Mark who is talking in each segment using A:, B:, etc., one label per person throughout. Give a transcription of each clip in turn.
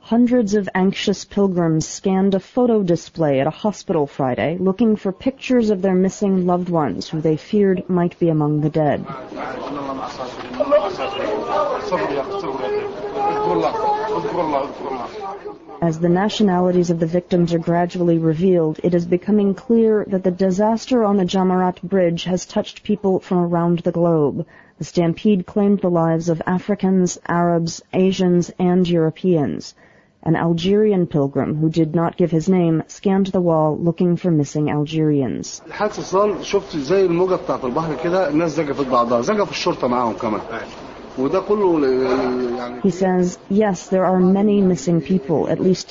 A: Hundreds of anxious pilgrims scanned a photo display at a hospital Friday, looking for pictures of their missing loved ones who they feared might be among the dead. As the nationalities of the victims are gradually revealed, it is becoming clear that the disaster on the Jamarat Bridge has touched people from around the globe. The stampede claimed the lives of Africans, Arabs, Asians, and Europeans. An Algerian pilgrim who did not give his name scanned the wall looking for missing Algerians. He says, yes, there are many missing people, at least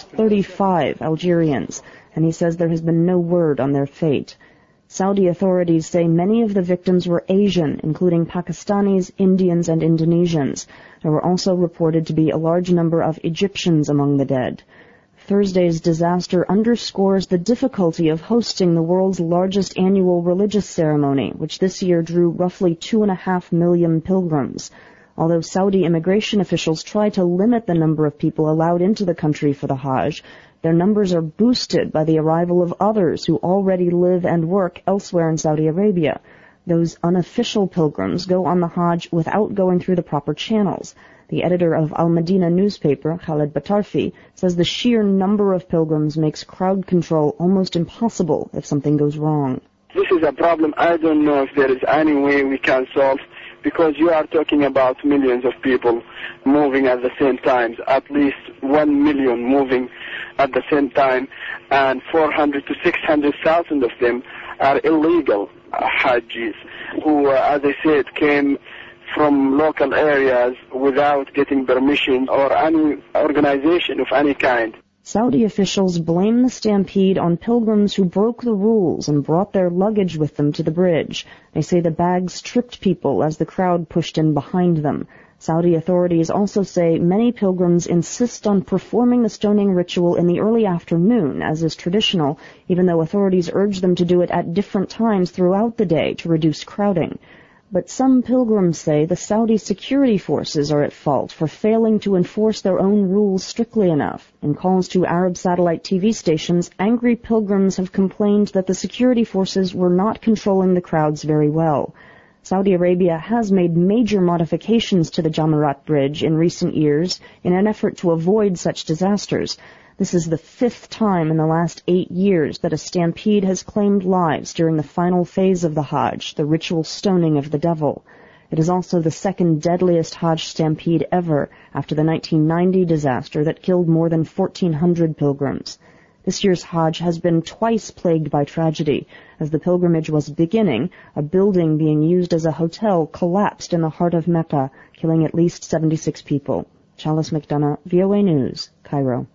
A: 35 Algerians, and he says there has been no word on their fate. Saudi authorities say many of the victims were Asian, including Pakistanis, Indians, and Indonesians. There were also reported to be a large number of Egyptians among the dead. Thursday's disaster underscores the difficulty of hosting the world's largest annual religious ceremony, which this year drew roughly 2.5 million pilgrims. Although Saudi immigration officials try to limit the number of people allowed into the country for the Hajj, their numbers are boosted by the arrival of others who already live and work elsewhere in Saudi Arabia. Those unofficial pilgrims go on the Hajj without going through the proper channels. The editor of Al Madina newspaper, Khaled Batarfi, says the sheer number of pilgrims makes crowd control almost impossible if something goes wrong.
B: This is a problem I don't know if there is any way we can solve, because you are talking about millions of people moving at the same time, at least 1 million moving at the same time, and 400 to 600,000 of them are illegal Hajjis, who, as I said, came from local areas without getting permission or any organization of any kind.
A: Saudi officials blame the stampede on pilgrims who broke the rules and brought their luggage with them to the bridge. They say the bags tripped people as the crowd pushed in behind them. Saudi authorities also say many pilgrims insist on performing the stoning ritual in the early afternoon, as is traditional, even though authorities urge them to do it at different times throughout the day to reduce crowding. But some pilgrims say the Saudi security forces are at fault for failing to enforce their own rules strictly enough. In calls to Arab satellite TV stations, angry pilgrims have complained that the security forces were not controlling the crowds very well. Saudi Arabia has made major modifications to the Jamarat Bridge in recent years in an effort to avoid such disasters. This is the 5th time in the last 8 years that a stampede has claimed lives during the final phase of the Hajj, the ritual stoning of the devil. It is also the second deadliest Hajj stampede ever, after the 1990 disaster that killed more than 1,400 pilgrims. This year's Hajj has been twice plagued by tragedy. As the pilgrimage was beginning, a building being used as a hotel collapsed in the heart of Mecca, killing at least 76 people. Chalice McDonough, VOA News, Cairo.